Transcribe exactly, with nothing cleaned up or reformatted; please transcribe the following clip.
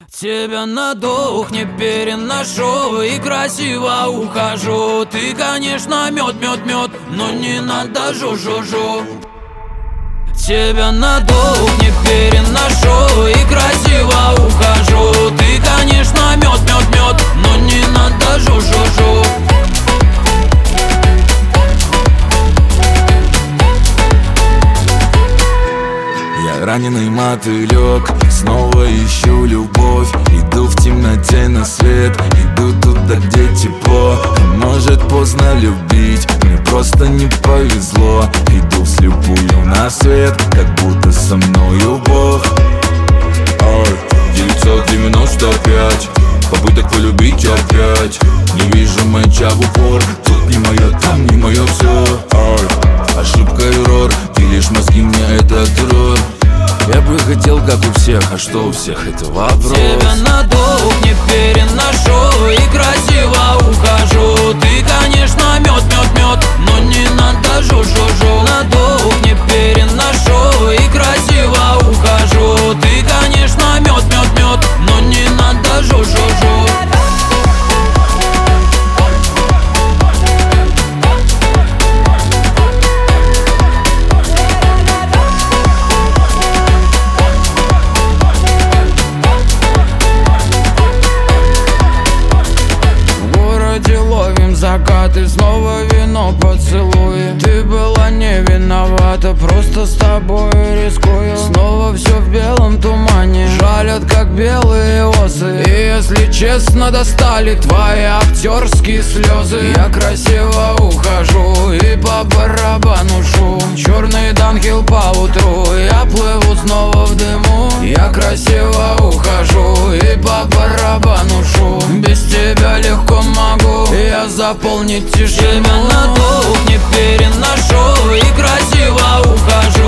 Тебя на дух не переношу и красиво ухожу. Ты, конечно, мед, мед, мед, но не надо жу-жу-жу. Тебя на дух не переношу и красиво ухожу. Ты, конечно, мед, мед, мед, но не надо жу-жу-жу. Я раненый мотылек, снова ищу любовь. Иду в темноте на свет, иду туда, где тепло. Может поздно любить, мне просто не повезло. Иду вслепую на свет, как будто со мною Бог. девятьсот девяносто пять попыток полюбить опять. Не вижу мяча в упор, тут не мое, там не мое все. Ошибка, эррор, ты лишь мозги мне этот рот. Я бы хотел, как у всех, а что у всех, это вопрос. Тебя на дух не переношу и красиво ухожу. Ты, конечно, мед, мед, мед, но не надо жу-жу-жу. На дух не переношу и красиво ухожу. Ты, конечно, мед, мед, мед, но не надо жу-жу-жу. Закаты, снова вино, поцелуи. Ты была не виновата, просто с тобой рискую. Снова все в белом тумане, жалят как белые осы. И если честно, достали твои актерские слезы. Я красиво ухожу и по барабану шум. Черный Данхил по утру, я плыву снова в дыму. Я красиво ухожу и по барабану шум. Без тебя легко могу я заполнить тишину. Тебя на дух не переношу и красиво ухожу.